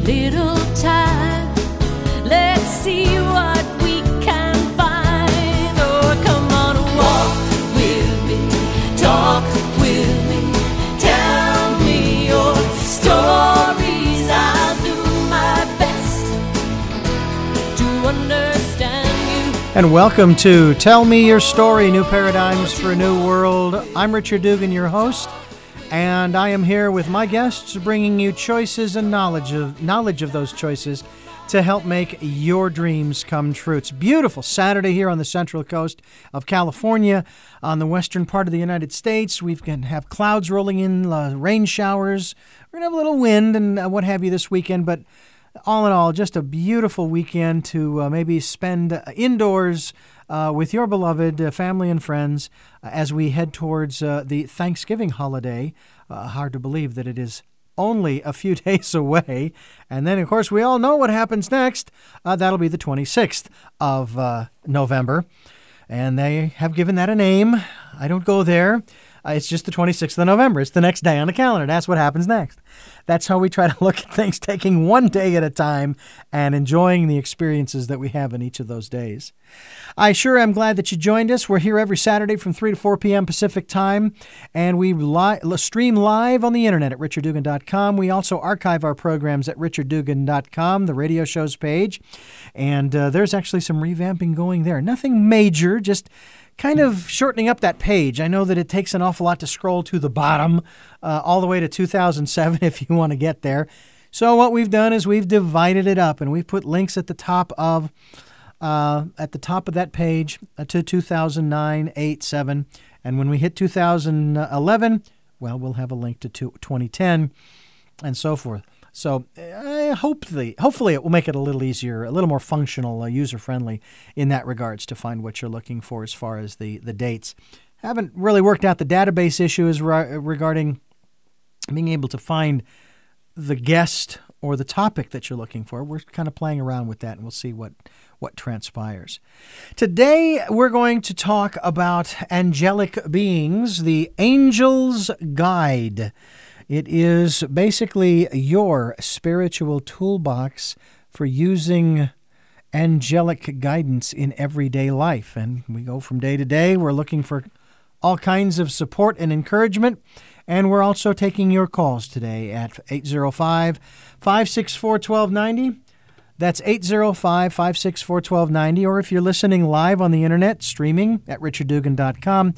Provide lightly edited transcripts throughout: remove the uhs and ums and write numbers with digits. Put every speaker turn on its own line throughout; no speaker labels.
little time. Let's see what we can find. Oh, come on, walk with me, talk with me, tell me your stories. I'll do my best to understand you.
And welcome to Tell Me Your Story, New Paradigms for a New World. I'm Richard Dugan, your host, and I am here with my guests bringing you choices and knowledge of those choices to help make your dreams come true. It's a beautiful Saturday here on the central coast of California, on the western part of the United States. We can have clouds rolling in, rain showers. We're going to have a little wind and what have you this weekend, but all in all, just a beautiful weekend to maybe spend indoors with your beloved family and friends as we head towards the Thanksgiving holiday. Hard to believe that it is only a few days away. And then, of course, we all know what happens next. That'll be the 26th of November. And they have given that a name. I don't go there. It's just the 26th of November. It's the next day on the calendar. That's what happens next. That's how we try to look at things, taking one day at a time and enjoying the experiences that we have in each of those days. I sure am glad that you joined us. We're here every Saturday from 3 to 4 p.m. Pacific time, and we stream live on the internet at richarddugan.com. We also archive our programs at richarddugan.com, the radio shows page, and there's actually some revamping going there. Nothing major, just kind of shortening up that page. I know that it takes an awful lot to scroll to the bottom, all the way to 2007 if you want to get there. So what we've done is we've divided it up, and we've put links at the top of that page to 2009, 8, 7. And when we hit 2011, well, we'll have a link to 2010 and so forth. So hopefully it will make it a little easier, a little more functional, user-friendly in that regards to find what you're looking for as far as the dates. Haven't really worked out the database issues regarding being able to find the guest or the topic that you're looking for. We're kind of playing around with that, and we'll see what transpires. Today, we're going to talk about angelic beings, the Angel's Guide. It is basically your spiritual toolbox for using angelic guidance in everyday life. And we go from day to day. We're looking for all kinds of support and encouragement. And we're also taking your calls today at 805-564-1290. That's 805-564-1290. Or if you're listening live on the internet, streaming at richarddugan.com,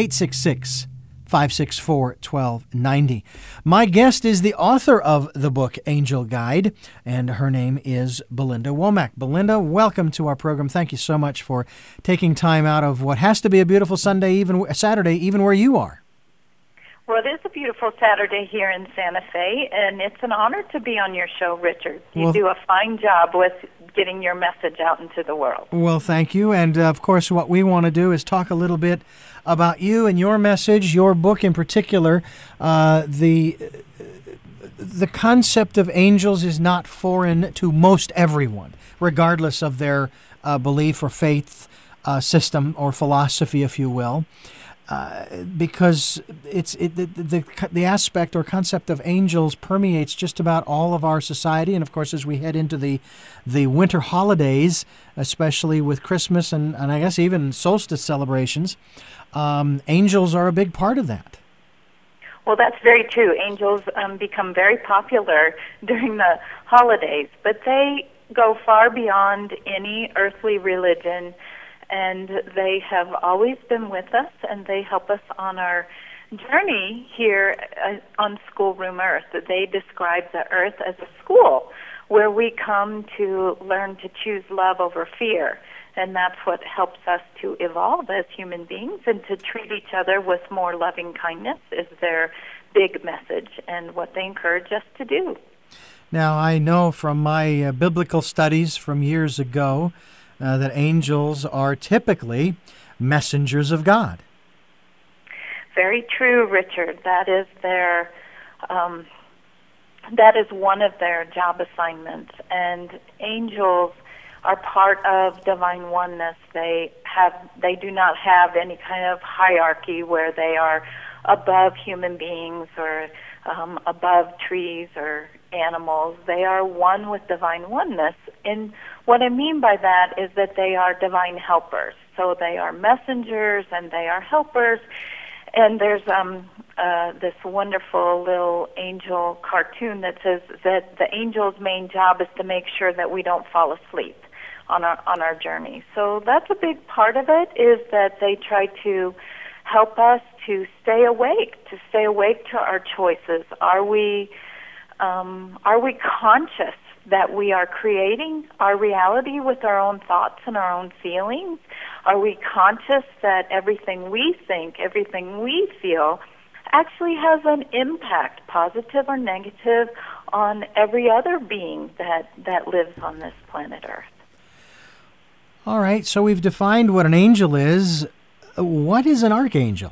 866-564-1290. My guest is the author of the book Angel Guide, and her name is Belinda Womack. Belinda, welcome to our program. Thank you so much for taking time out of what has to be a beautiful Saturday, even where you are.
Well, it is a beautiful Saturday here in Santa Fe, and it's an honor to be on your show, Richard. You do a fine job with getting your message out into the world. Well,
thank you. And, of course, what we want to do is talk a little bit about you and your message, your book in particular. The concept of angels is not foreign to most everyone, regardless of their belief or faith system or philosophy, if you will. Because the aspect or concept of angels permeates just about all of our society. And, of course, as we head into the winter holidays, especially with Christmas and I guess even solstice celebrations, angels are a big part of that.
Well, that's very true. Angels become very popular during the holidays, but they go far beyond any earthly religion, and they have always been with us, and they help us on our journey here on Schoolroom Earth. They describe the earth as a school where we come to learn to choose love over fear, and that's what helps us to evolve as human beings and to treat each other with more loving kindness is their big message and what they encourage us to do.
Now, I know from my biblical studies from years ago that angels are typically messengers of God.
Very true, Richard. That is that is one of their job assignments. And angels are part of divine oneness. They do not have any kind of hierarchy where they are above human beings or above trees or animals. They are one with divine oneness. And what I mean by that is that they are divine helpers. So they are messengers and they are helpers. And there's this wonderful little angel cartoon that says that the angel's main job is to make sure that we don't fall asleep on our journey. So that's a big part of it, is that they try to help us to stay awake to our choices. Are we conscious that we are creating our reality with our own thoughts and our own feelings? Are we conscious that everything we think, everything we feel, actually has an impact, positive or negative, on every other being that lives on this planet Earth?
All right, so we've defined what an angel is. What is an archangel?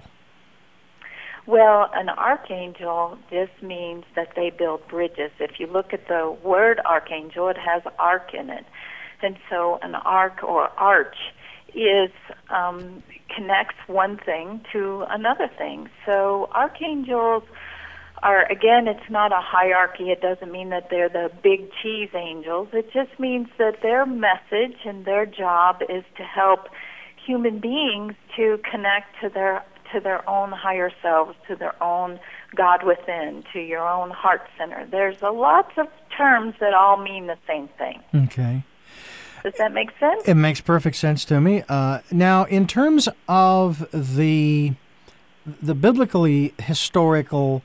Well, an archangel just means that they build bridges. If you look at the word archangel, it has arc in it. And so an arc or arch is connects one thing to another thing. So archangels are, again, it's not a hierarchy. It doesn't mean that they're the big cheese angels. It just means that their message and their job is to help human beings to connect to their own higher selves, to their own God within, to your own heart center. There's lots of terms that all mean the same thing.
Okay.
Does that make sense?
It makes perfect sense to me. Now, in terms of the biblically historical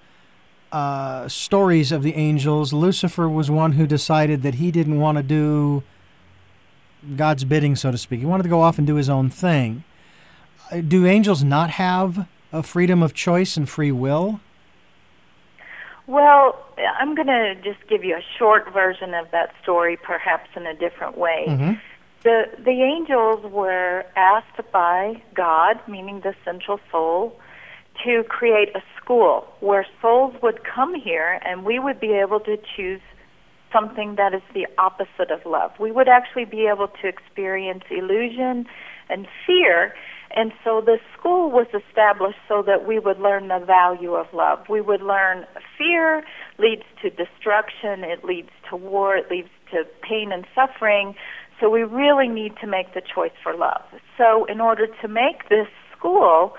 stories of the angels, Lucifer was one who decided that he didn't want to do God's bidding, so to speak. He wanted to go off and do his own thing. Do angels not have a freedom of choice and free will?
Well, I'm going to just give you a short version of that story, perhaps in a different way.
Mm-hmm.
The angels were asked by God, meaning the central soul, to create a school where souls would come here and we would be able to choose something that is the opposite of love. We would actually be able to experience illusion and fear. And so the school was established so that we would learn the value of love. We would learn fear leads to destruction, it leads to war, it leads to pain and suffering. So we really need to make the choice for love. So in order to make this school,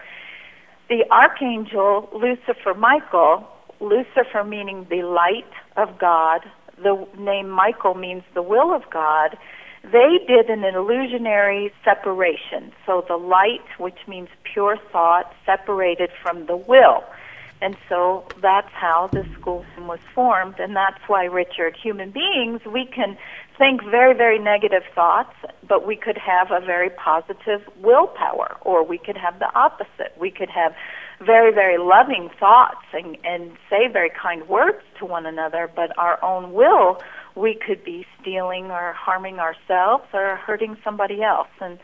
the archangel Lucifer Michael, Lucifer meaning the light of God, the name Michael means the will of God, they did an illusionary separation. So the light, which means pure thought, separated from the will. And so that's how the school was formed, and that's why, Richard, human beings, we can think very, very negative thoughts, but we could have a very positive willpower, or we could have the opposite. We could have very, very loving thoughts and say very kind words to one another, but our own will, we could be stealing or harming ourselves or hurting somebody else. And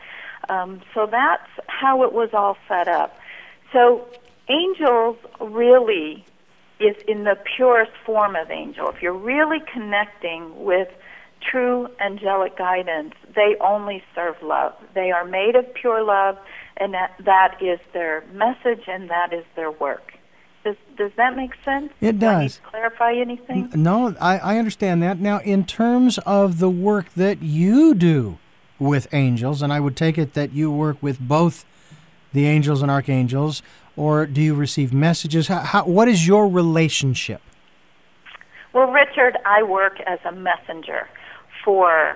so that's how it was all set up. So angels really is in the purest form of angel. If you're really connecting with true angelic guidance, they only serve love. They are made of pure love, and that is their message and that is their work. Does that make sense?
It does.
Do I need to clarify anything?
No, I understand that. Now, in terms of the work that you do with angels, and I would take it that you work with both the angels and archangels, or do you receive messages? What is your relationship?
Well, Richard, I work as a messenger for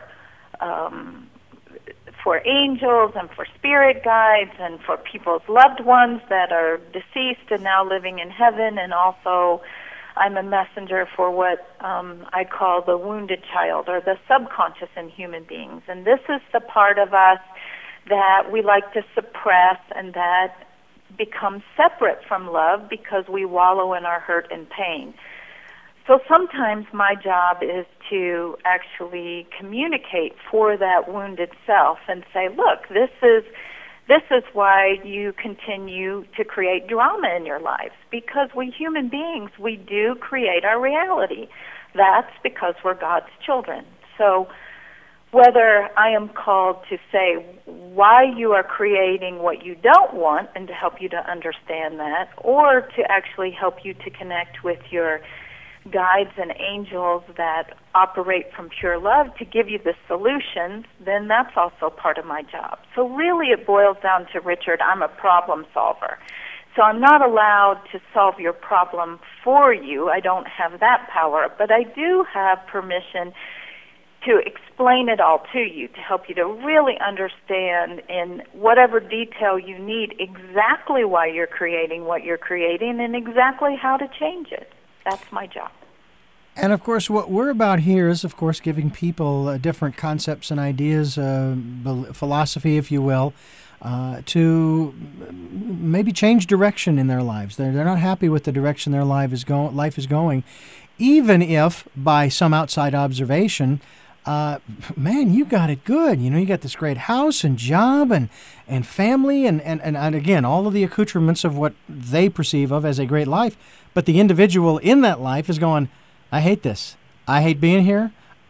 angels and for spirit guides and for people's loved ones that are deceased and now living in heaven. And also I'm a messenger for what I call the wounded child, or the subconscious in human beings. And this is the part of us that we like to suppress and that becomes separate from love because we wallow in our hurt and pain. So sometimes my job is to actually communicate for that wounded self and say, look, this is why you continue to create drama in your lives, because we human beings, we do create our reality. That's because we're God's children. So whether I am called to say why you are creating what you don't want and to help you to understand that, or to actually help you to connect with your guides and angels that operate from pure love to give you the solutions, then that's also part of my job. So really it boils down to, Richard, I'm a problem solver. So I'm not allowed to solve your problem for you. I don't have that power, but I do have permission to explain it all to you, to help you to really understand in whatever detail you need exactly why you're creating what you're creating and exactly how to change it. That's my job.
And of course, what we're about here is, of course, giving people different concepts and ideas, philosophy, if you will, to maybe change direction in their lives. They're not happy with the direction their life is going, even if by some outside observation, man, you got it good. You know, you got this great house and job and family and again, all of the accoutrements of what they perceive of as a great life. But the individual in that life is going, I hate this. I hate being here.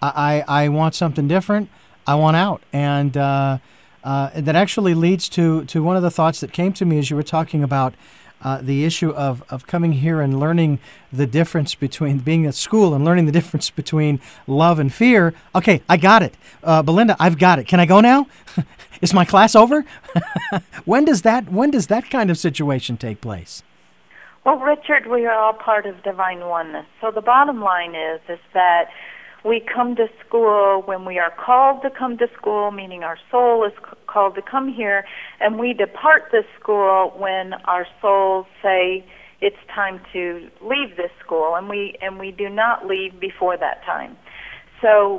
I want something different. I want out. And that actually leads to one of the thoughts that came to me as you were talking about the issue of coming here and learning the difference between being at school and learning the difference between love and fear. Okay, I got it. Belinda, I've got it. Can I go now? Is my class over? When does that kind of situation take place?
Well, Richard, we are all part of divine oneness. So the bottom line is that we come to school when we are called to come to school, meaning our soul is called to come here, and we depart this school when our souls say it's time to leave this school, and we do not leave before that time. So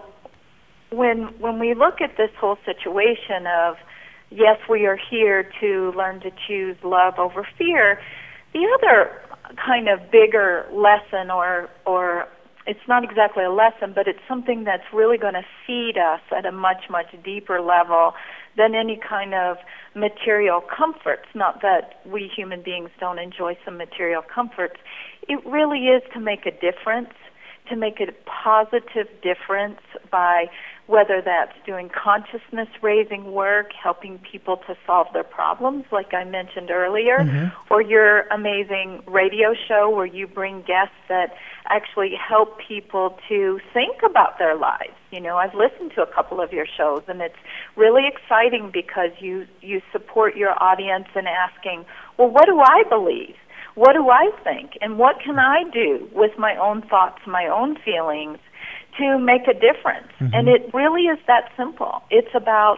when we look at this whole situation of, yes, we are here to learn to choose love over fear, the other kind of bigger lesson, or it's not exactly a lesson, but it's something that's really going to feed us at a much, much deeper level than any kind of material comforts. Not that we human beings don't enjoy some material comforts. It really is to make a difference, to make a positive difference by whether that's doing consciousness-raising work, helping people to solve their problems, like I mentioned earlier, or your amazing radio show where you bring guests that actually help people to think about their lives. You know, I've listened to a couple of your shows, and it's really exciting because you support your audience in asking, well, what do I believe? What do I think? And what can I do with my own thoughts, my own feelings, to make a difference? And it really is that simple. It's about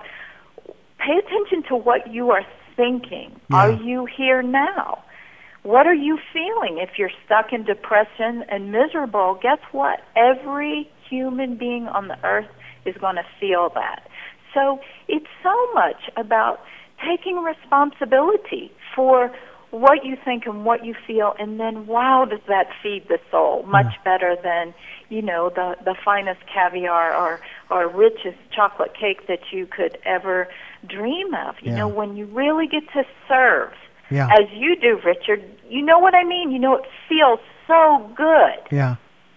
pay attention to what you are thinking. Yeah. Are you here now? What are you feeling? If you're stuck in depression and miserable, guess what? Every human being on the earth is going to feel that. So it's so much about taking responsibility for what you think and what you feel, and then, wow, does that feed the soul much better than, you know, the finest caviar or richest chocolate cake that you could ever dream of. You know, when you really get to serve, as you do, Richard, you know what I mean? You know, it feels so good.
Yeah.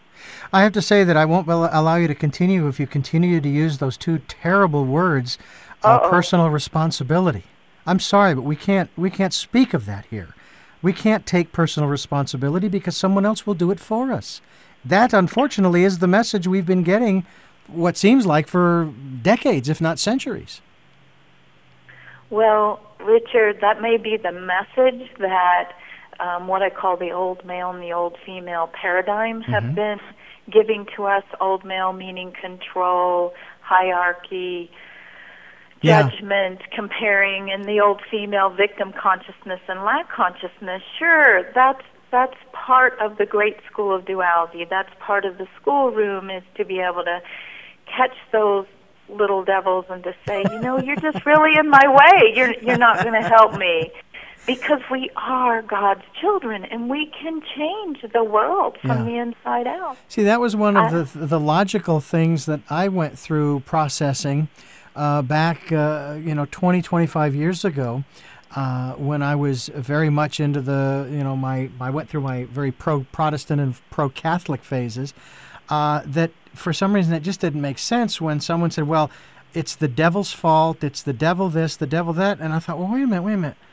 I have to say that I won't allow you to continue if you continue to use those two terrible words, personal responsibility. I'm sorry, but we can't speak of that here. We can't take personal responsibility because someone else will do it for us. That, unfortunately, is the message we've been getting, what seems like, for decades, if not centuries.
Well, Richard, that may be the message that what I call the old male and the old female paradigm have been giving to us. Old male meaning control, hierarchy, judgment, comparing, and the old female victim consciousness and lack consciousness. Sure, that's part of the great school of duality. That's part of the schoolroom, is to be able to catch those little devils and to say, you know, you're just really in my way. You're not going to help me. Because we are God's children, and we can change the world from the inside out.
See, that was one of the logical things that I went through processing back, 20, 25 years ago, when I was very much into I went through my very pro-Protestant and pro-Catholic phases, that for some reason it just didn't make sense when someone said, well, it's the devil's fault, it's the devil this, the devil that, and I thought, well, wait a minute.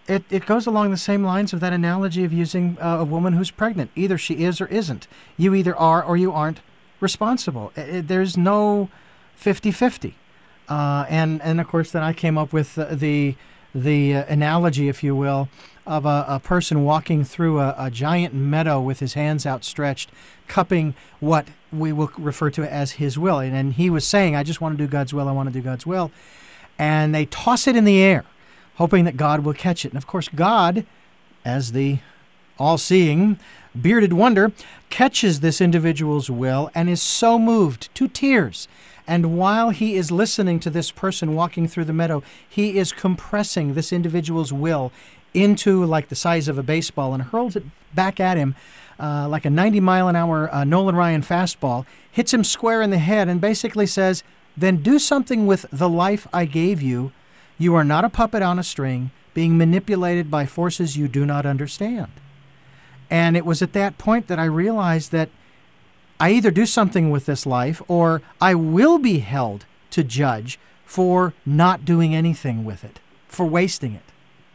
It goes along the same lines of that analogy of using a woman who's pregnant. Either she is or isn't. You either are or you aren't responsible. There's no 50-50. And of course, then I came up with the analogy, if you will, of a person walking through a giant meadow with his hands outstretched, cupping what we will refer to as his will. And he was saying, I just want to do God's will, I want to do God's will. And they toss it in the air, hoping that God will catch it. And of course, God, as the all-seeing, bearded wonder, catches this individual's will and is so moved to tears. And while he is listening to this person walking through the meadow, he is compressing this individual's will into like the size of a baseball and hurls it back at him like a 90-mile-an-hour Nolan Ryan fastball, hits him square in the head and basically says, then do something with the life I gave you. You are not a puppet on a string being manipulated by forces you do not understand. And it was at that point that I realized that I either do something with this life or I will be held to judge for not doing anything with it, for wasting it.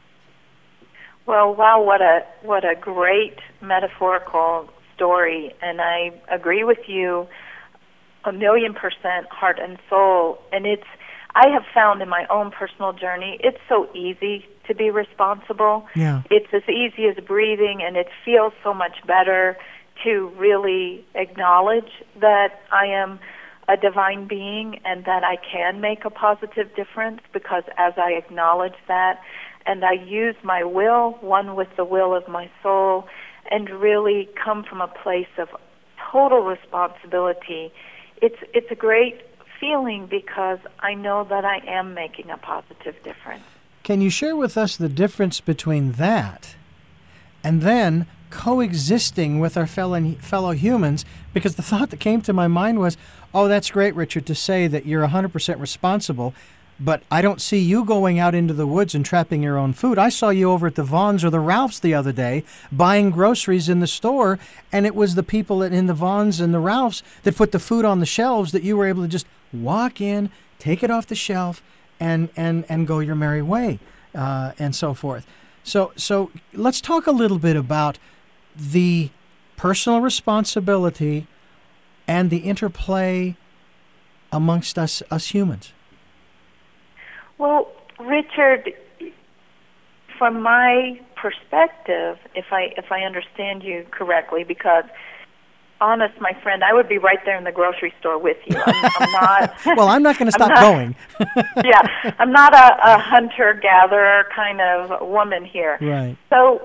Well, wow, what a great metaphorical story. And I agree with you 1,000,000% heart and soul. And I have found in my own personal journey, it's so easy to be responsible.
Yeah.
It's as easy as breathing, and it feels so much better to really acknowledge that I am a divine being and that I can make a positive difference, because as I acknowledge that and I use my will, one with the will of my soul, and really come from a place of total responsibility, it's a great feeling because I know that I am making a positive difference.
Can you share with us the difference between that and then coexisting with our fellow humans? Because the thought that came to my mind was, oh, that's great, Richard, to say that you're 100% responsible, but I don't see you going out into the woods and trapping your own food. I saw you over at the Vons or the Ralphs the other day buying groceries in the store, and it was the people in the Vons and the Ralphs that put the food on the shelves that you were able to just walk in, take it off the shelf, and go your merry way, and so forth. So let's talk a little bit about the personal responsibility and the interplay amongst us humans.
Well, Richard, from my perspective, if I understand you correctly, because honest, my friend, I would be right there in the grocery store with you. I'm not.
Well, I'm not going to stop going.
Yeah, I'm not a hunter-gatherer kind of woman here.
Right.
So,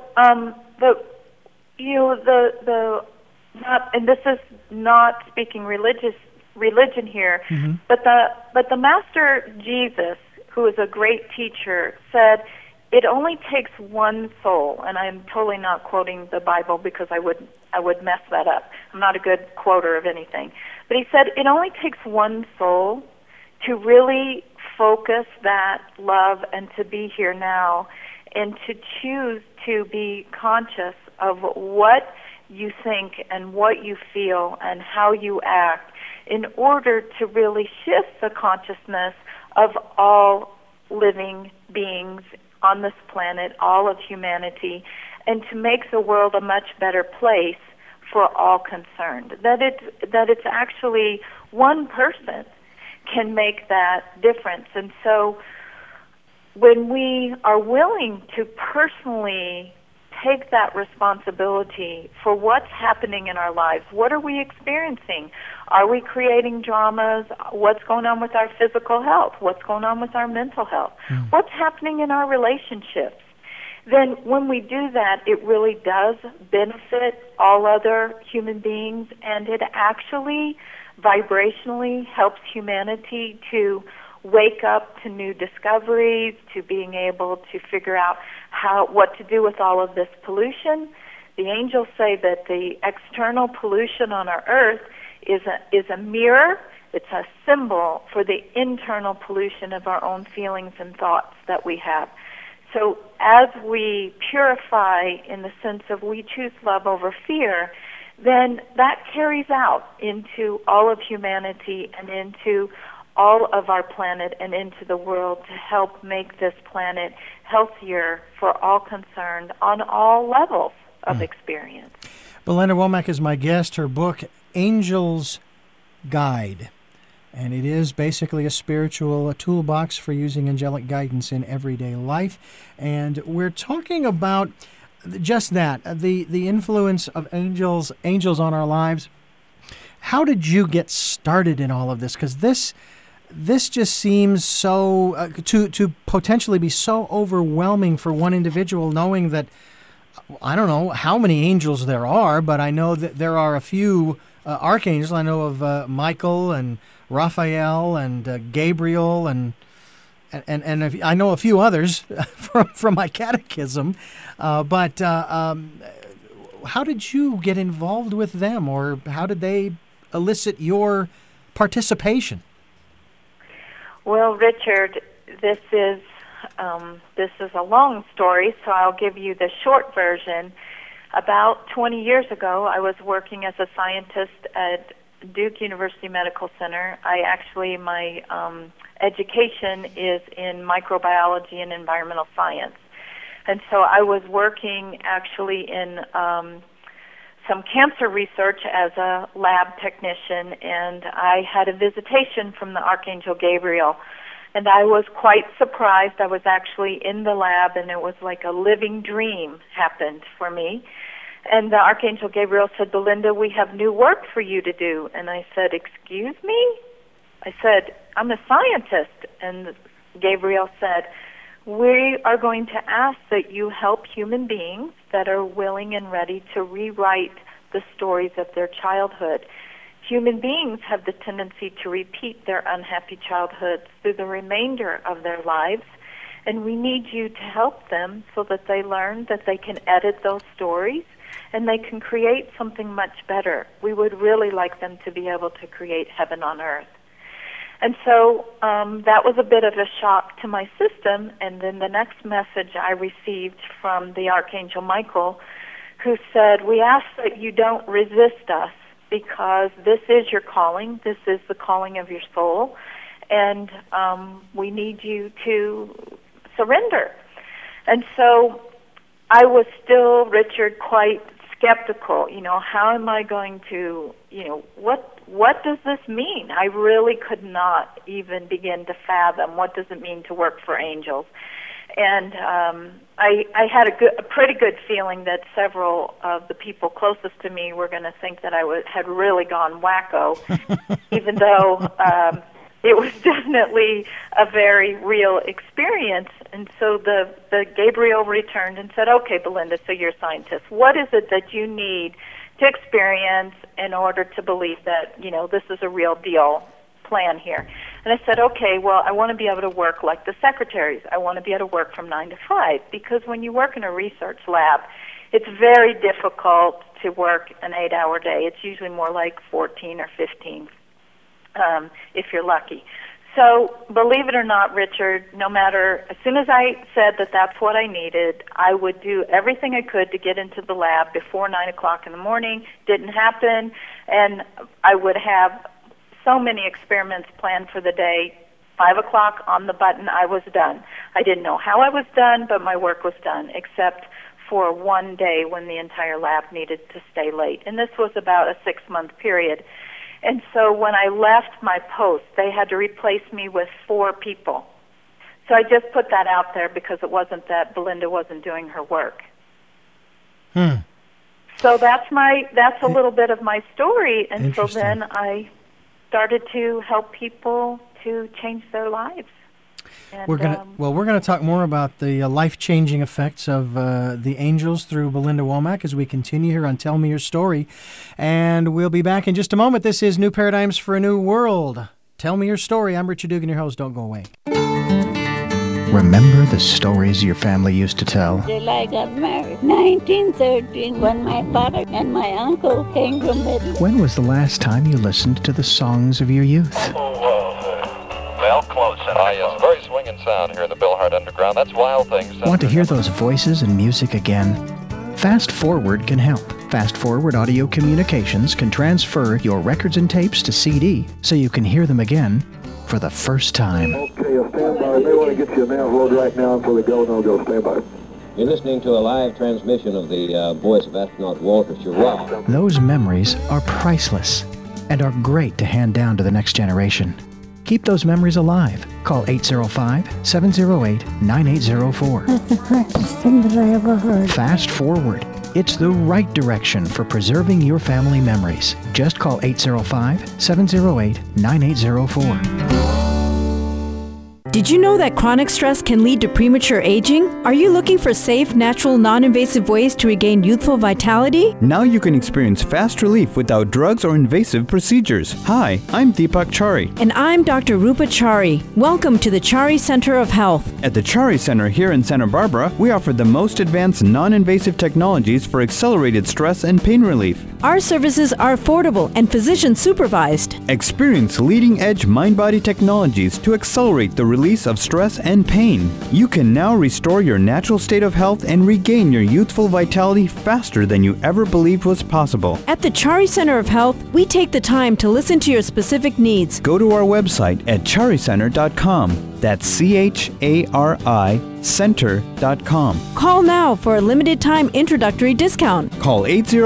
not, and this is not speaking religion here,
mm-hmm.
but the Master Jesus, who is a great teacher, said, it only takes one soul, and I'm totally not quoting the Bible because I would mess that up. I'm not a good quoter of anything. But he said it only takes one soul to really focus that love and to be here now and to choose to be conscious of what you think and what you feel and how you act in order to really shift the consciousness of all living beings on this planet, all of humanity, and to make the world a much better place for all concerned. That it's actually one person can make that difference. And so when we are willing to personally take that responsibility for what's happening in our lives, what are we experiencing? Are we creating dramas? What's going on with our physical health? What's going on with our mental health? What's happening in our relationships? Then when we do that, it really does benefit all other human beings, and it actually vibrationally helps humanity to wake up to new discoveries, to being able to figure out what to do with all of this pollution. The angels say that the external pollution on our earth is a mirror. It's a symbol for the internal pollution of our own feelings and thoughts that we have. So as we purify in the sense of we choose love over fear, then that carries out into all of humanity and into all of our planet and into the world to help make this planet healthier for all concerned on all levels of experience.
Belinda Womack is my guest. Her book, Angel's Guide. And it is basically a toolbox for using angelic guidance in everyday life. And we're talking about just that, the influence of angels on our lives. How did you get started in all of this? Because this just seems so to potentially be so overwhelming for one individual, knowing that I don't know how many angels there are, but I know that there are a few archangels. I know of Michael and Raphael and Gabriel and I know a few others from my catechism. But how did you get involved with them, or how did they elicit your participation?
Well, Richard, this is a long story, so I'll give you the short version. About 20 years ago, I was working as a scientist at Duke University Medical Center. My education is in microbiology and environmental science. And so I was working actually in some cancer research as a lab technician, and I had a visitation from the Archangel Gabriel. And I was quite surprised. I was actually in the lab, and it was like a living dream happened for me. And the Archangel Gabriel said, "Belinda, we have new work for you to do." And I said, "Excuse me?" I said, "I'm a scientist." And Gabriel said, "We are going to ask that you help human beings that are willing and ready to rewrite the stories of their childhood. Human beings have the tendency to repeat their unhappy childhoods through the remainder of their lives, and we need you to help them so that they learn that they can edit those stories and they can create something much better. We would really like them to be able to create heaven on earth." And so that was a bit of a shock to my system. And then the next message I received from the Archangel Michael, who said, "We ask that you don't resist us, because this is your calling. This is the calling of your soul. And we need you to surrender." And so I was still, Richard, quite skeptical. How am I going to, what does this mean? I really could not even begin to fathom what does it mean to work for angels. And I had a pretty good feeling that several of the people closest to me were going to think that I had really gone wacko, even though it was definitely a very real experience. And so the Gabriel returned and said, "Okay, Belinda, so you're a scientist. What is it that you need to experience in order to believe that, this is a real deal plan here?" And I said, "Okay, well, I want to be able to work like the secretaries. I want to be able to work from 9 to 5, because when you work in a research lab, it's very difficult to work an 8-hour day. It's usually more like 14 or 15, if you're lucky." So believe it or not, Richard, as soon as I said that that's what I needed, I would do everything I could to get into the lab before 9 o'clock in the morning. Didn't happen, and I would have so many experiments planned for the day. 5 o'clock on the button, I was done. I didn't know how I was done, but my work was done, except for one day when the entire lab needed to stay late. And this was about a 6-month period. And so when I left my post, they had to replace me with 4 people. So I just put that out there because it wasn't that Belinda wasn't doing her work. So that's a little bit of my story. And so then I started to help people to change their lives. And,
we're going to talk more about the life-changing effects of the angels through Belinda Womack as we continue here on Tell Me Your Story. And we'll be back in just a moment. This is New Paradigms for a New World. Tell Me Your Story. I'm Richard Dugan, your host. Don't go away.
Remember the stories your family used to tell?
Till I got married, 1913, when my father and my uncle came from Italy.
When was the last time you listened to the songs of your youth?
Well, close. It's very swinging sound here in the Bill Hart Underground. That's Wild Things.
Want to hear those voices and music again? Fast Forward can help. Fast Forward Audio Communications can transfer your records and tapes to CD so you can hear them again for the first time.
Okay, stand by. They want to get you a nav load right now before they go. No-go. Stand by.
You're listening to a live transmission of the voice of astronaut Walter Schirra.
Those memories are priceless and are great to hand down to the next generation. Keep those memories alive. Call 805-708-9804.
That's the greatest thing that I ever heard.
Fast Forward. It's the right direction for preserving your family memories. Just call 805-708-9804.
Did you know that chronic stress can lead to premature aging? Are you looking for safe, natural, non-invasive ways to regain youthful vitality?
Now you can experience fast relief without drugs or invasive procedures. Hi, I'm Deepak Chari.
And I'm Dr. Rupa Chari. Welcome to the Chari Center of Health.
At the Chari Center here in Santa Barbara, we offer the most advanced non-invasive technologies for accelerated stress and pain relief.
Our services are affordable and physician supervised.
Experience leading-edge mind-body technologies to accelerate the release of stress and pain. You can now restore your natural state of health and regain your youthful vitality faster than you ever believed was possible.
At the Chari Center of Health, we take the time to listen to your specific needs.
Go to our website at charicenter.com. That's CHARI center.com.
Call now for a limited time introductory discount.
Call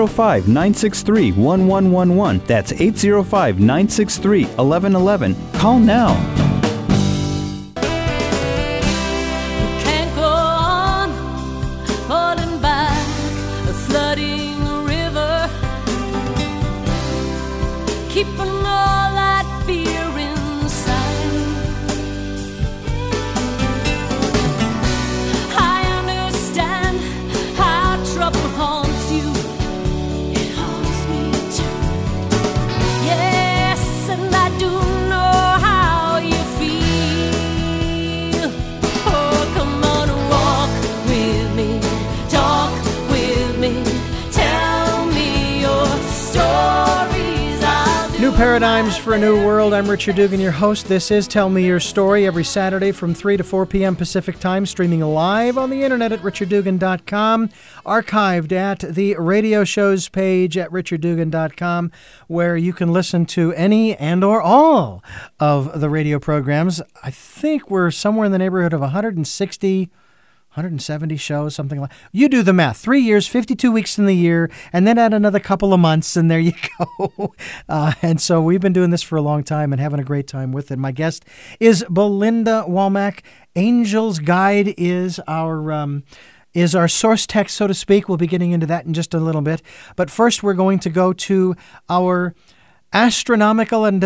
805-963-1111. That's 805-963-1111. Call now.
Can't go on holding back a flooding river, keeping all that fear inside. I understand how trouble haunts you. It haunts me too. Yes, and I do know how you feel. Oh, come on, walk with me, talk with me, tell me your stories. I'll do
New Paradigms for a New World. I'm Richard Dugan, your host. This is Tell Me Your Story, every Saturday from 3 to 4 p.m. Pacific Time, streaming live on the internet at richarddugan.com, archived at the radio shows page at richarddugan.com, where you can listen to any and or all of the radio programs. I think we're somewhere in the neighborhood of 160 170 shows, something like. You do the math. 3 years, 52 weeks in the year, and then add another couple of months, and there you go. And so we've been doing this for a long time and having a great time with it. My guest is Belinda Womack. Angel's Guide is our source text, so to speak. We'll be getting into that in just a little bit. But first, we're going to go to our astronomical and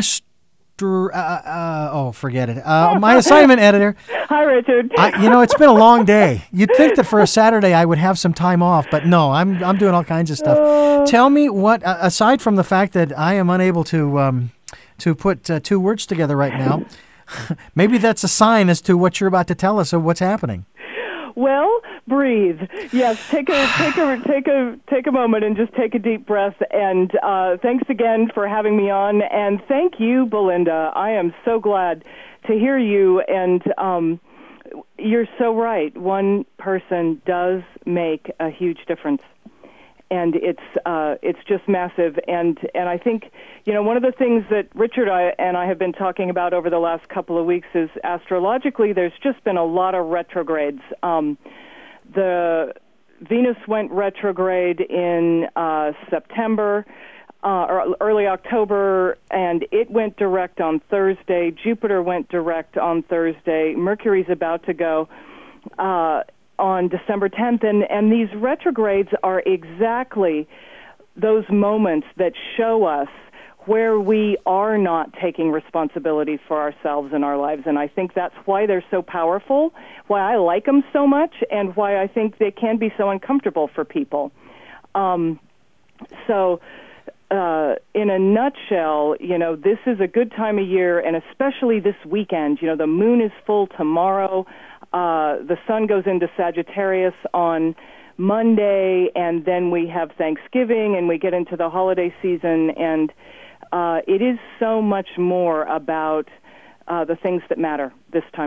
forget it. My assignment editor.
Hi, Richard.
It's been a long day. You'd think that for a Saturday I would have some time off, but no, I'm doing all kinds of stuff. Tell me what, aside from the fact that I am unable to put two words together right now, maybe that's a sign as to what you're about to tell us of what's happening.
Well, breathe. Yes, take a moment and just take a deep breath. And thanks again for having me on. And thank you, Belinda. I am so glad to hear you. And you're so right. One person does make a huge difference, and it's just massive. And I think, one of the things that Richard and I have been talking about over the last couple of weeks is astrologically there's just been a lot of retrogrades. The Venus went retrograde in September or early October, and it went direct on Thursday. Jupiter went direct on Thursday. Mercury's about to go on December 10th, and these retrogrades are exactly those moments that show us where we are not taking responsibility for ourselves and our lives. And I think that's why they're so powerful, why I like them so much, and why I think they can be so uncomfortable for people. So in a nutshell, this is a good time of year, and especially this weekend. The moon is full tomorrow. The sun goes into Sagittarius on Monday, and then we have Thanksgiving, and we get into the holiday season, and it is so much more about the things that matter this time of year.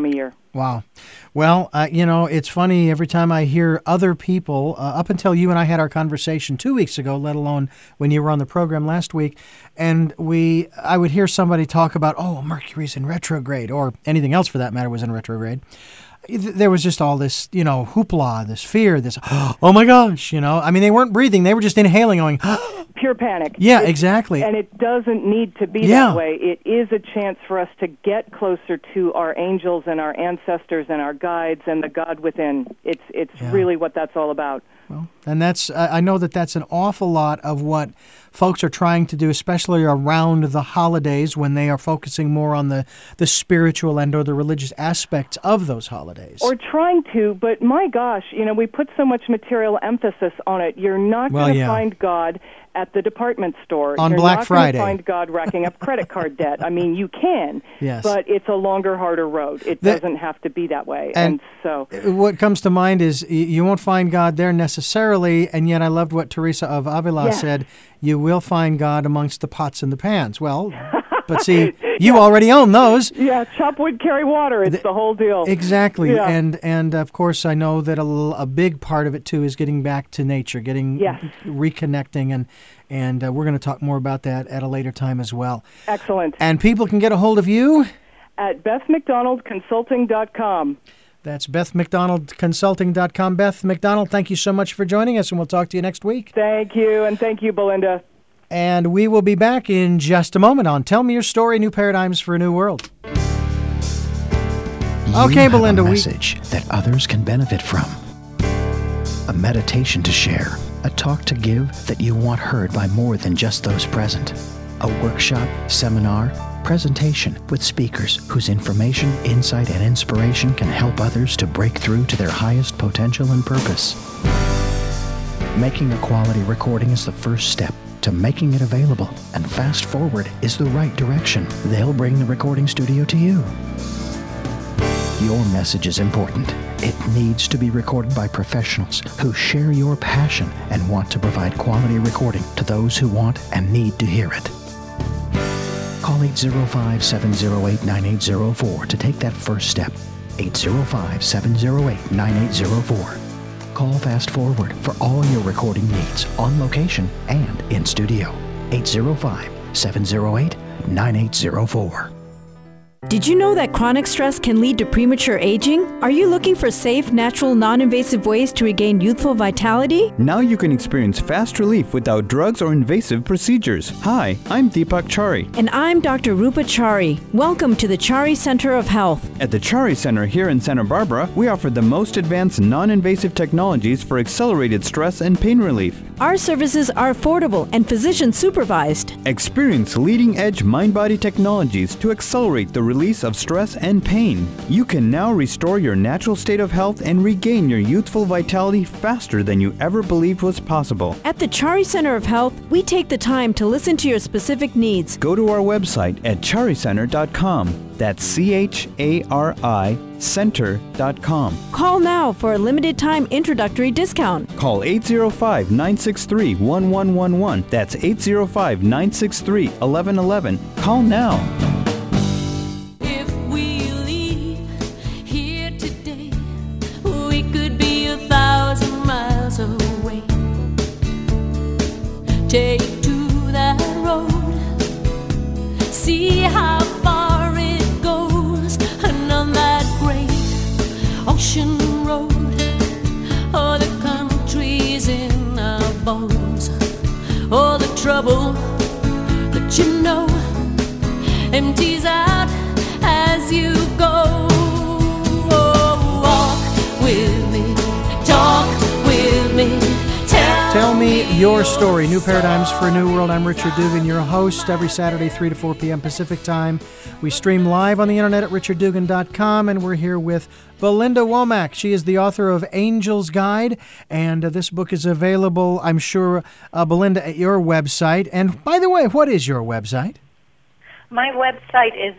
Wow. Well, it's funny every time I hear other people, up until you and I had our conversation 2 weeks ago, let alone when you were on the program last week, and I would hear somebody talk about, Mercury's in retrograde, or anything else for that matter was in retrograde. There was just all this, hoopla, this fear, this, oh my gosh, I mean, they weren't breathing. They were just inhaling, going,
pure panic.
Yeah, exactly.
And it doesn't need to be that way. It is a chance for us to get closer to our angels and our ancestors and our guides and the God within. It's really what that's all about.
Well, and I know that's an awful lot of what folks are trying to do, especially around the holidays when they are focusing more on the spiritual and or the religious aspects of those holidays.
Or trying to, but my gosh, we put so much material emphasis on it. You're not going to find God at the department store.
On Black Friday.
You're not going to find God racking up credit card debt. I mean, you can,
yes,
but it's a longer, harder road. It doesn't have to be that way. And so
what comes to mind is you won't find God there necessarily, and yet I loved what Teresa of Avila said, you will find God amongst the pots and the pans. Well, but see, you already own those.
Yeah, chop wood, carry water. It's the whole deal.
Exactly. Yeah. And of course, I know that a big part of it, too, is getting back to nature, reconnecting, and we're going to talk more about that at a later time as well.
Excellent.
And people can get a hold of you
at BethMcDonaldConsulting.com.
That's BethMcDonaldConsulting.com. Beth McDonald, thank you so much for joining us, and we'll talk to you next week.
Thank you, and thank you, Belinda.
And we will be back in just a moment on Tell Me Your Story, New Paradigms for a New World.
Okay, Belinda, a message that others can benefit from. A meditation to share. A talk to give that you want heard by more than just those present. A workshop, seminar, presentation with speakers whose information, insight, and inspiration can help others to break through to their highest potential and purpose. Making a quality recording is the first step to making it available, and Fast Forward is the right direction. They'll bring the recording studio to you. Your message is important. It needs to be recorded by professionals who share your passion and want to provide quality recording to those who want and need to hear it. Call 805-708-9804 to take that first step. 805-708-9804. Call Fast Forward for all your recording needs on location and in studio. 805-708-9804.
Did you know that chronic stress can lead to premature aging? Are you looking for safe, natural, non-invasive ways to regain youthful vitality?
Now you can experience fast relief without drugs or invasive procedures. Hi, I'm Deepak Chari.
And I'm Dr. Rupa Chari. Welcome to the Chari Center of Health.
At the Chari Center here in Santa Barbara, we offer the most advanced non-invasive technologies for accelerated stress and pain relief.
Our services are affordable and physician supervised.
Experience leading-edge mind-body technologies to accelerate the release of stress and pain. You can now restore your natural state of health and regain your youthful vitality faster than you ever believed was possible.
At the Chari Center of Health, we take the time to listen to your specific needs.
Go to our website at charicenter.com. That's CHARI center.com.
Call now for a limited time introductory discount.
Call 805-963-1111. That's 805-963-1111. Call now.
If we leave here today, we could be 1,000 miles away. Take to that road, see how far it goes, and on that great ocean road, all the countries in our bones, all the trouble that you know empties out as you go. Oh, walk with me, talk with me,
Tell Me Your Story, New Paradigms for a New World. I'm Richard Dugan, your host, every Saturday, 3 to 4 p.m. Pacific Time. We stream live on the internet at richarddugan.com, and we're here with Belinda Womack. She is the author of Angel's Guide, and this book is available, I'm sure, Belinda, at your website. And by the way, what is your website?
My website is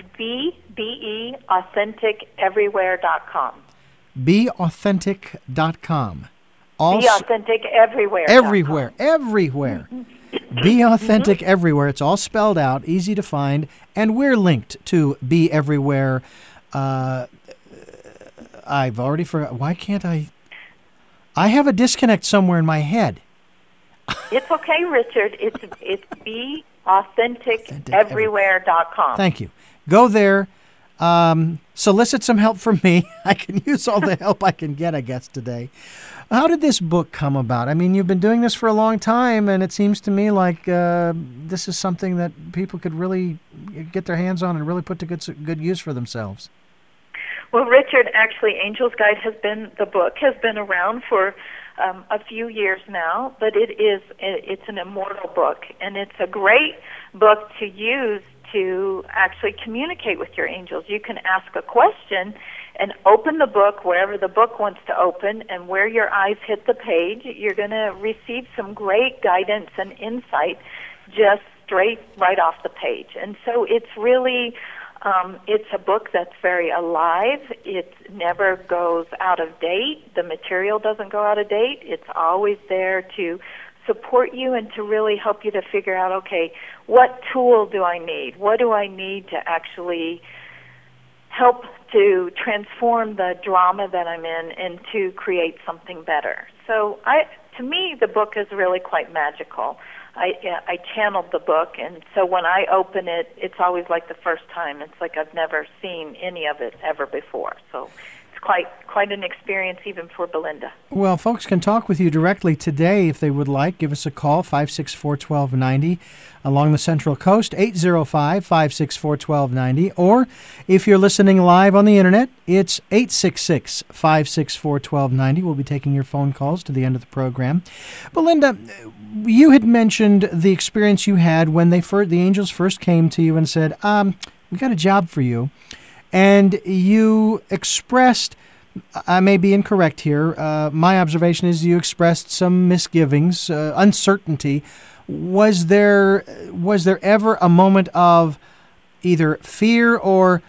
beauthentic.everywhere.com.
Beauthentic.com.
Be authentic everywhere.
Everywhere. Be authentic everywhere. It's all spelled out, easy to find, and we're linked to Be Everywhere I've already forgot. Why can't I? I have a disconnect somewhere in my head.
It's okay, Richard. It's beauthenticeverywhere.com.
Thank you. Go there. Solicit some help from me. I can use all the help I can get, I guess, today. How did this book come about? I mean, you've been doing this for a long time, and it seems to me like this is something that people could really get their hands on and really put to good use for themselves.
Well, Richard, actually, Angel's Guide the book has been around for a few years now, but it's an immortal book, and it's a great book to use to actually communicate with your angels. You can ask a question and open the book wherever the book wants to open, and where your eyes hit the page, you're going to receive some great guidance and insight just straight right off the page. And so it's really, it's a book that's very alive. It never goes out of date. The material doesn't go out of date. It's always there to support you and to really help you to figure out, okay, what tool do I need? What do I need to actually help to transform the drama that I'm in and to create something better? So to me, the book is really quite magical. I channeled the book, and so when I open it, it's always like the first time. It's like I've never seen any of it ever before. So it's quite an experience even for Belinda.
Well, folks can talk with you directly today if they would like. Give us a call, 564-1290, along the Central Coast, 805-564-1290. Or if you're listening live on the Internet, it's 866-564-1290. We'll be taking your phone calls to the end of the program. Belinda, you had mentioned the experience you had when the angels first came to you and said, we got a job for you. And you expressed, I may be incorrect here, my observation is you expressed some misgivings, uncertainty. Was there ever a moment of either fear or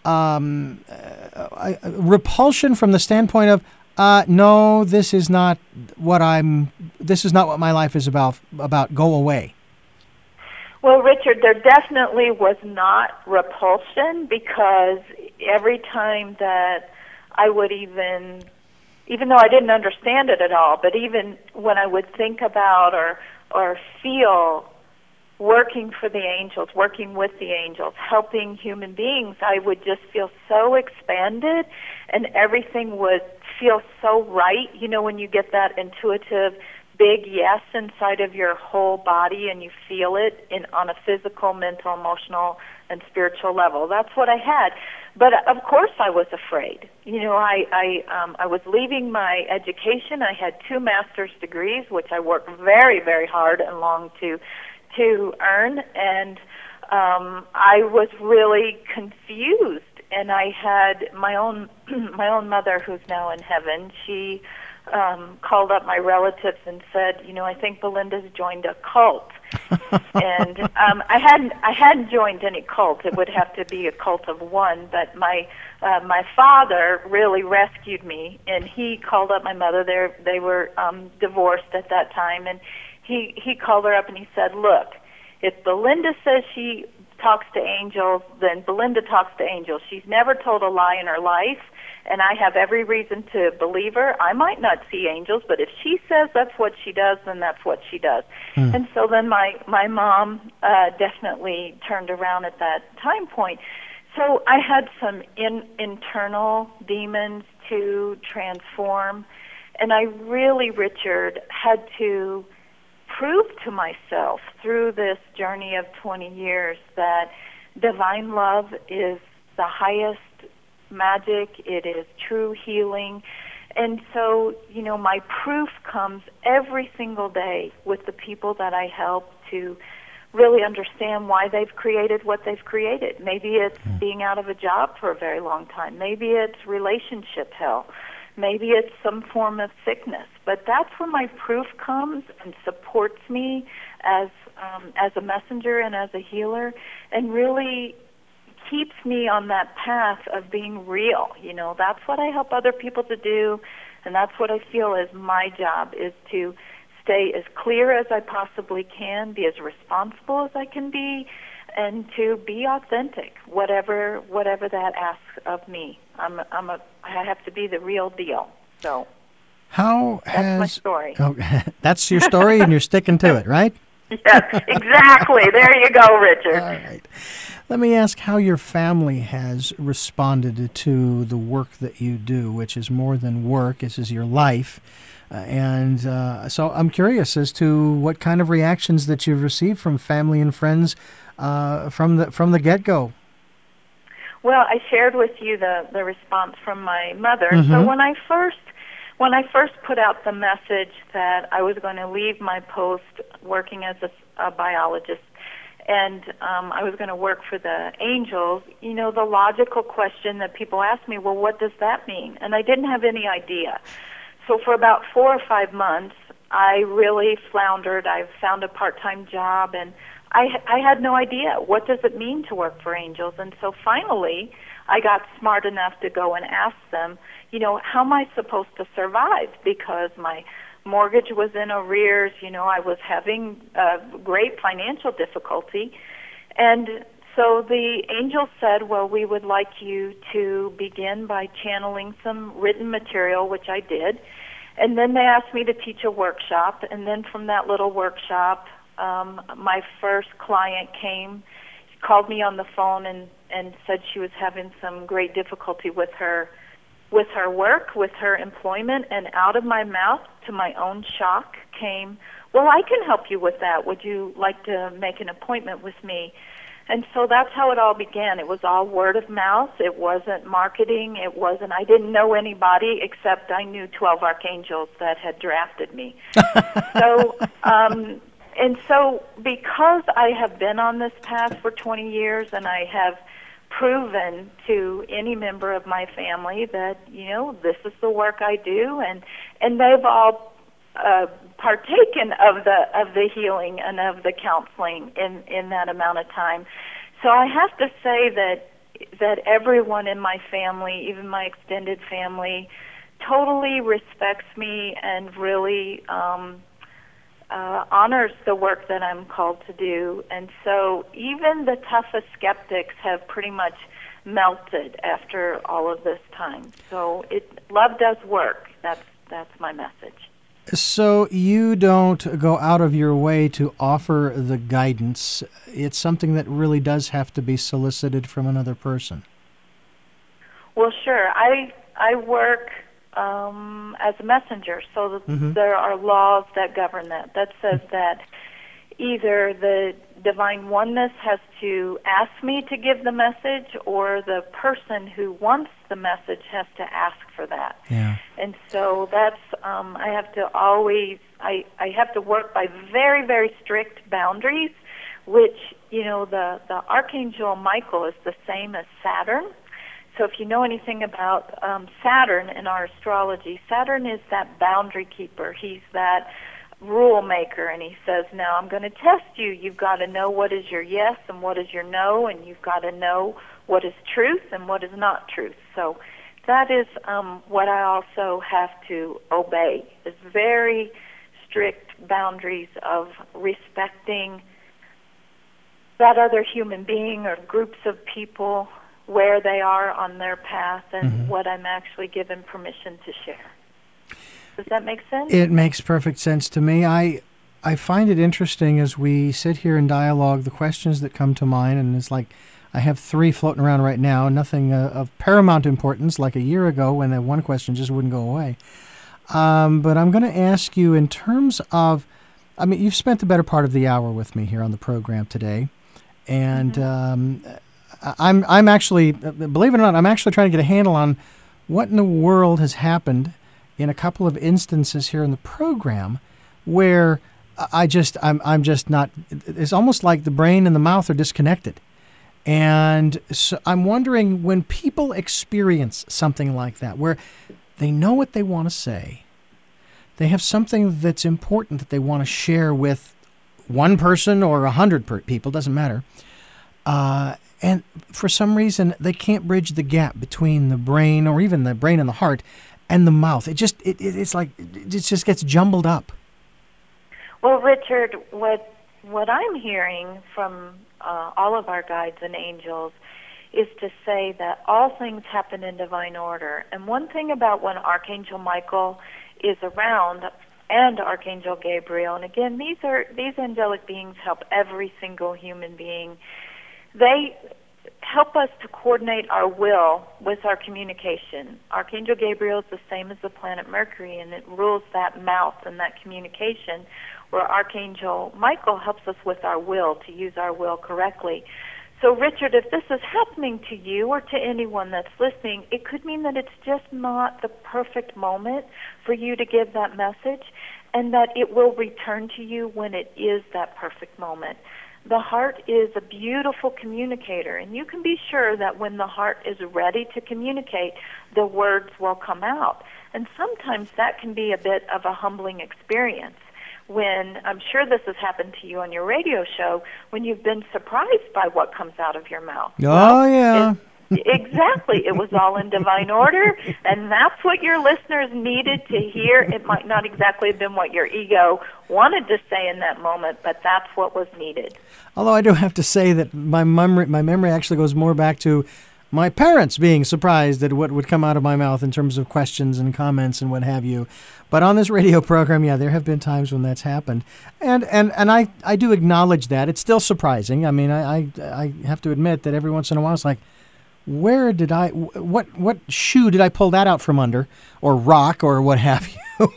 repulsion from the standpoint of, no, this is not what my life is about, go away?
Well, Richard, there definitely was not repulsion, because every time that I would even though I didn't understand it at all, but even when I would think about or feel working for the angels, working with the angels, helping human beings, I would just feel so expanded, and everything would feel so right. You know, when you get that intuitive big yes inside of your whole body and you feel it on a physical, mental, emotional, and spiritual level. That's what I had. But of course I was afraid. You know, I was leaving my education. I had 2 master's degrees, which I worked very, very hard and long to earn, and I was really confused. And I had my own mother, who's now in heaven. She called up my relatives and said, you know, I think Belinda's joined a cult. And I hadn't joined any cult. It would have to be a cult of one. But my father really rescued me, and he called up my mother. They were divorced at that time, and he called her up and he said, look, if Belinda says she talks to angels, then Belinda talks to angels. She's never told a lie in her life, and I have every reason to believe her. I might not see angels, but if she says that's what she does, then that's what she does. And so then my mom definitely turned around at that time point. So I had some internal demons to transform, and I really, Richard, had to prove to myself through this journey of 20 years that divine love is the highest magic. It is true healing. And so, you know, my proof comes every single day with the people that I help to really understand why they've created what they've created. Maybe it's being out of a job for a very long time. Maybe it's relationship hell. Maybe it's some form of sickness. But that's where my proof comes and supports me as a messenger and as a healer, and really keeps me on that path of being real. You know, that's what I help other people to do, and that's what I feel is my job, is to stay as clear as I possibly can, be as responsible as I can be, and to be authentic, whatever that asks of me. I have to be the real deal. So that's my story.
Oh, that's your story, and you're sticking to it, right?
Yes, exactly. There you go, Richard.
All right. Let me ask how your family has responded to the work that you do, which is more than work. This is your life. So I'm curious as to what kind of reactions that you've received from family and friends from the get-go.
Well, I shared with you the response from my mother.
Mm-hmm.
So when I first put out the message that I was going to leave my post working as a biologist and I was going to work for the Angels, the logical question that people ask me, well, what does that mean? And I didn't have any idea. So for about 4 or 5 months, I really floundered. I found a part-time job, and I had no idea, what does it mean to work for Angels? And so finally, I got smart enough to go and ask them, how am I supposed to survive? Because my mortgage was in arrears, I was having great financial difficulty. And so the Angels said, well, we would like you to begin by channeling some written material, which I did. And then they asked me to teach a workshop. And then from that little workshop, my first client came, called me on the phone and said she was having some great difficulty with her work, with her employment, and out of my mouth, to my own shock, came, well, I can help you with that. Would you like to make an appointment with me? And so that's how it all began. It was all word of mouth. It wasn't marketing. I didn't know anybody except I knew 12 archangels that had drafted me. So because I have been on this path for 20 years and I have proven to any member of my family that, this is the work I do, and they've all partaken of the healing and of the counseling in that amount of time. So I have to say that everyone in my family, even my extended family, totally respects me and really honors the work that I'm called to do. And so even the toughest skeptics have pretty much melted after all of this time. So love does work. That's my message.
So you don't go out of your way to offer the guidance. It's something that really does have to be solicited from another person.
Well, sure. I work as a messenger, so there are laws that govern that. That says that either the divine oneness has to ask me to give the message, or the person who wants the message has to ask for that.
Yeah.
And so that's I have to always I have to work by very, very strict boundaries, which the Archangel Michael is the same as Saturn. So if you know anything about Saturn in our astrology, Saturn is that boundary keeper. He's that rule maker, and he says, now I'm going to test you. You've got to know what is your yes and what is your no, and you've got to know what is truth and what is not truth. So that is what I also have to obey, is very strict boundaries of respecting that other human being or groups of people, where they are on their path, and what I'm actually given permission to share. Does that make sense?
It makes perfect sense to me. I find it interesting as we sit here and dialogue, the questions that come to mind, and it's like I have 3 floating around right now, nothing of paramount importance like a year ago when that one question just wouldn't go away. But I'm going to ask you in terms of, you've spent the better part of the hour with me here on the program today, and I'm actually, believe it or not, I'm actually trying to get a handle on what in the world has happened in a couple of instances here in the program where I'm just not, it's almost like the brain and the mouth are disconnected. And so I'm wondering, when people experience something like that, where they know what they want to say, they have something that's important that they want to share with one person or 100 people, doesn't matter, and for some reason they can't bridge the gap between the brain, or even the brain and the heart, and the mouth. It's like it just gets jumbled up.
Well, Richard, what what I'm hearing from all of our guides and angels is to say that all things happen in divine order. And one thing about when Archangel Michael is around, and Archangel Gabriel, and again, these angelic beings help every single human being. They help us to coordinate our will with our communication. Archangel Gabriel is the same as the planet Mercury, and it rules that mouth and that communication, where Archangel Michael helps us with our will, to use our will correctly. So, Richard, if this is happening to you or to anyone that's listening, it could mean that it's just not the perfect moment for you to give that message, and that it will return to you when it is that perfect moment. The heart is a beautiful communicator, and you can be sure that when the heart is ready to communicate, the words will come out. And sometimes that can be a bit of a humbling experience. When, I'm sure this has happened to you on your radio show, when you've been surprised by what comes out of your mouth.
Yeah.
Exactly. It was all in divine order, and that's what your listeners needed to hear. It might not exactly have been what your ego wanted to say in that moment, but that's what was needed.
Although I do have to say that my memory actually goes more back to my parents being surprised at what would come out of my mouth in terms of questions and comments and what have you. But on this radio program, yeah, there have been times when that's happened. And I do acknowledge that. It's still surprising. I mean, I have to admit that every once in a while it's like, where did what shoe did I pull that out from under, or rock, or what have you?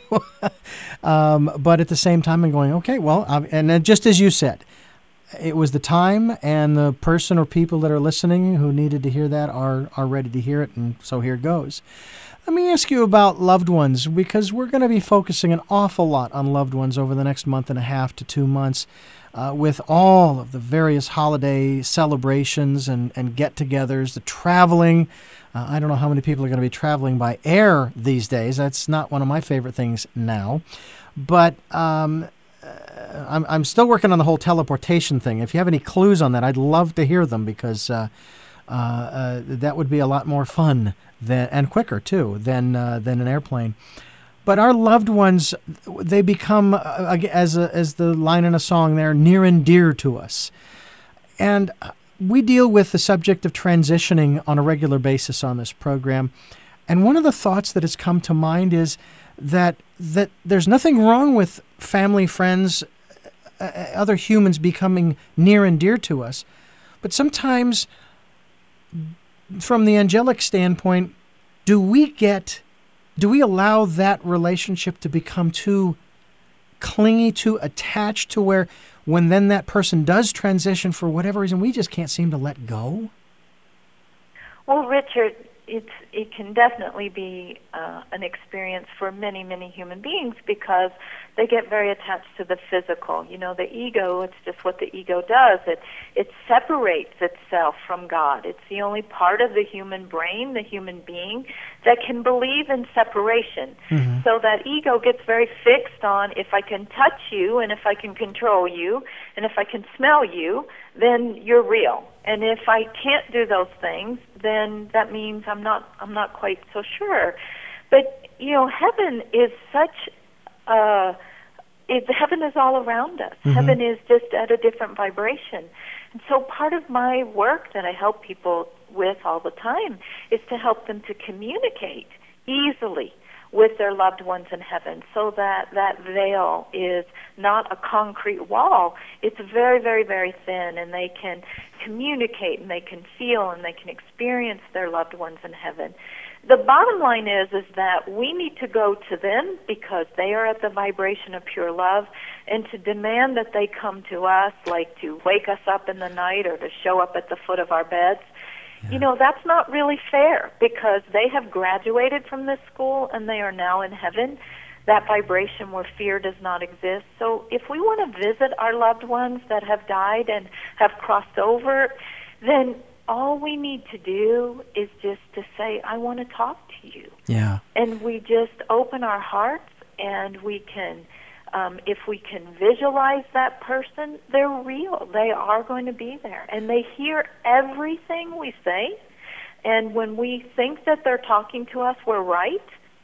But at the same time, I'm going, okay, well, and then just as you said, it was the time, and the person or people that are listening who needed to hear that are ready to hear it, and so here goes. Let me ask you about loved ones, because we're going to be focusing an awful lot on loved ones over the next month and a half to 2 months, with all of the various holiday celebrations and get-togethers, the traveling. I don't know how many people are going to be traveling by air these days. That's not one of my favorite things now. But I'm still working on the whole teleportation thing. If you have any clues on that, I'd love to hear them, because that would be a lot more fun and quicker too than an airplane. But our loved ones, they become, as the line in a song there, near and dear to us. And we deal with the subject of transitioning on a regular basis on this program. And one of the thoughts that has come to mind is that there's nothing wrong with family, friends, other humans becoming near and dear to us. But sometimes, from the angelic standpoint, do we allow that relationship to become too clingy, too attached, to where when then that person does transition for whatever reason, we just can't seem to let go?
Well, Richard, it can definitely be an experience for many, many human beings, because they get very attached to the physical. You know, the ego, it's just what the ego does. It separates itself from God. It's the only part of the human brain, the human being, that can believe in separation. Mm-hmm. So that ego gets very fixed on, if I can touch you, and if I can control you, and if I can smell you, then you're real. And if I can't do those things, then that means I'm not quite so sure. But you know, heaven is such heaven is all around us. Mm-hmm. Heaven is just at a different vibration. And so part of my work that I help people with all the time is to help them to communicate easily with their loved ones in heaven, so that that veil is not a concrete wall. It's very, very, very thin, and they can communicate, and they can feel, and they can experience their loved ones in heaven. The bottom line is that we need to go to them, because they are at the vibration of pure love, and to demand that they come to us, like to wake us up in the night or to show up at the foot of our beds. You know, that's not really fair, because they have graduated from this school and they are now in heaven, that vibration where fear does not exist. So if we want to visit our loved ones that have died and have crossed over, then all we need to do is just to say, I want to talk to you.
Yeah.
And we just open our hearts, and we can, if we can visualize that person, they're real. They are going to be there. And they hear everything we say. And when we think that they're talking to us, we're right.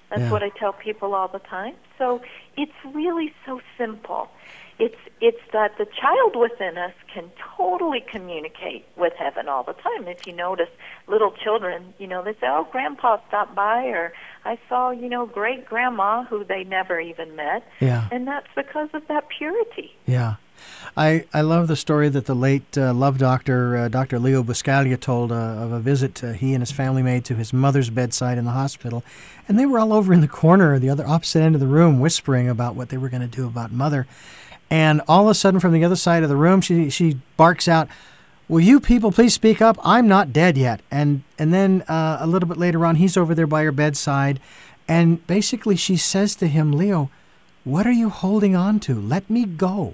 That's what I tell people all the time. So it's really so simple. It's that the child within us can totally communicate with heaven all the time. If you notice little children, they say, oh, Grandpa stopped by, or I saw, great-grandma who they never even met.
Yeah.
And that's because of that purity.
Yeah. I love the story that the late love doctor, Dr. Leo Buscaglia, told of a visit he and his family made to his mother's bedside in the hospital. And they were all over in the corner, the other opposite end of the room, whispering about what they were going to do about Mother. And all of a sudden, from the other side of the room, she barks out, will you people please speak up? I'm not dead yet. And then a little bit later on, he's over there by her bedside. And basically she says to him, Leo, what are you holding on to? Let me go.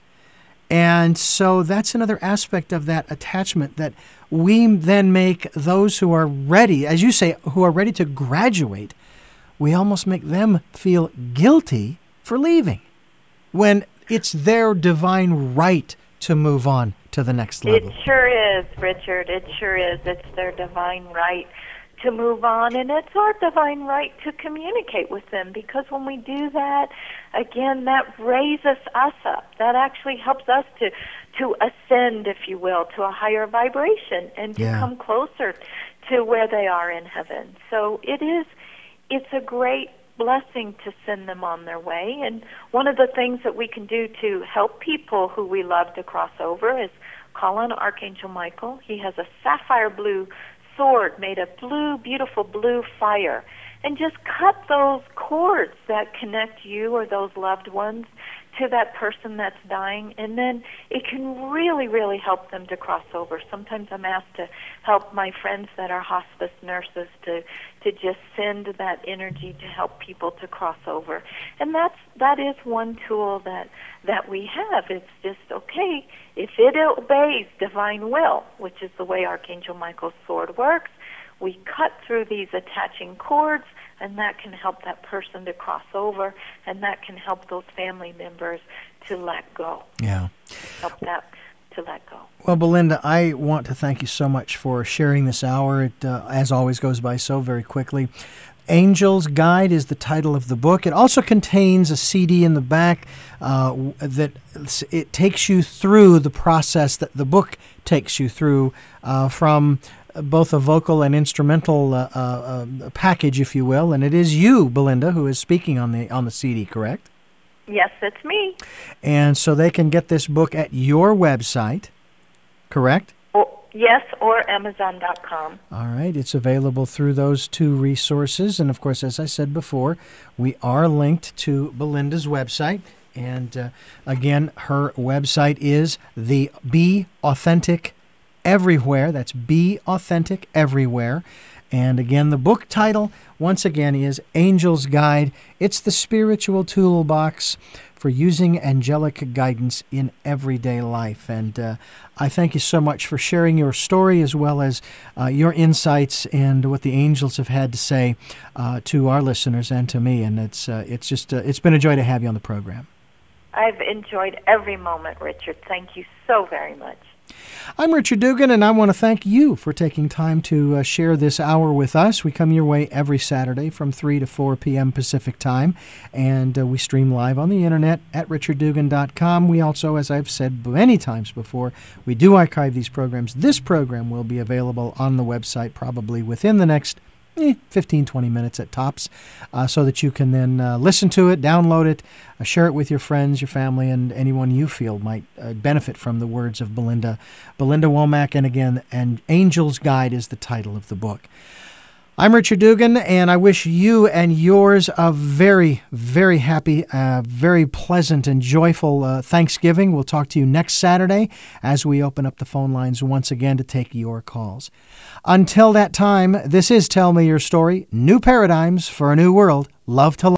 And so that's another aspect of that attachment, that we then make those who are ready, as you say, who are ready to graduate, we almost make them feel guilty for leaving, when it's their divine right to move on to the next level.
It sure is, Richard. It sure is. It's their divine right to move on, and it's our divine right to communicate with them, because when we do that, again, that raises us up. That actually helps us to ascend, if you will, to a higher vibration and to come closer to where they are in heaven. So it's a great blessing to send them on their way. And one of the things that we can do to help people who we love to cross over is call on Archangel Michael. He has a sapphire blue sword made of beautiful blue fire, and just cut those cords that connect you or those loved ones to that person that's dying, and then it can really, really help them to cross over. Sometimes I'm asked to help my friends that are hospice nurses to just send that energy to help people to cross over. And that is one tool that we have. It's just, okay, if it obeys divine will, which is the way Archangel Michael's sword works, we cut through these attaching cords, and that can help that person to cross over, and that can help those family members to let go.
Yeah.
Help that to let go.
Well, Belinda, I want to thank you so much for sharing this hour. It, as always, goes by so very quickly. Angel's Guide is the title of the book. It also contains a CD in the back that it takes you through the process that the book takes you through, from both a vocal and instrumental package, if you will. And it is you, Belinda, who is speaking on the CD, correct?
Yes, it's me.
And so they can get this book at your website, correct?
Yes, or Amazon.com.
All right. It's available through those two resources. And, of course, as I said before, we are linked to Belinda's website. And, again, her website is the Be Authentic Everywhere. That's Be Authentic Everywhere. And, again, the book title, once again, is Angel's Guide. It's the spiritual toolbox for using angelic guidance in everyday life. And I thank you so much for sharing your story, as well as your insights and what the angels have had to say to our listeners and to me. And it's been a joy to have you on the program.
I've enjoyed every moment, Richard. Thank you so very much.
I'm Richard Dugan, and I want to thank you for taking time to share this hour with us. We come your way every Saturday from 3 to 4 p.m. Pacific Time, and we stream live on the internet at richarddugan.com. We also, as I've said many times before, we do archive these programs. This program will be available on the website probably within the next 15, 20 minutes at tops, so that you can then listen to it, download it, share it with your friends, your family, and anyone you feel might benefit from the words of Belinda Womack. And again, and Angel's Guide is the title of the book. I'm Richard Dugan, and I wish you and yours a very, very happy, very pleasant and joyful Thanksgiving. We'll talk to you next Saturday as we open up the phone lines once again to take your calls. Until that time, this is Tell Me Your Story, New Paradigms for a New World. Love to love.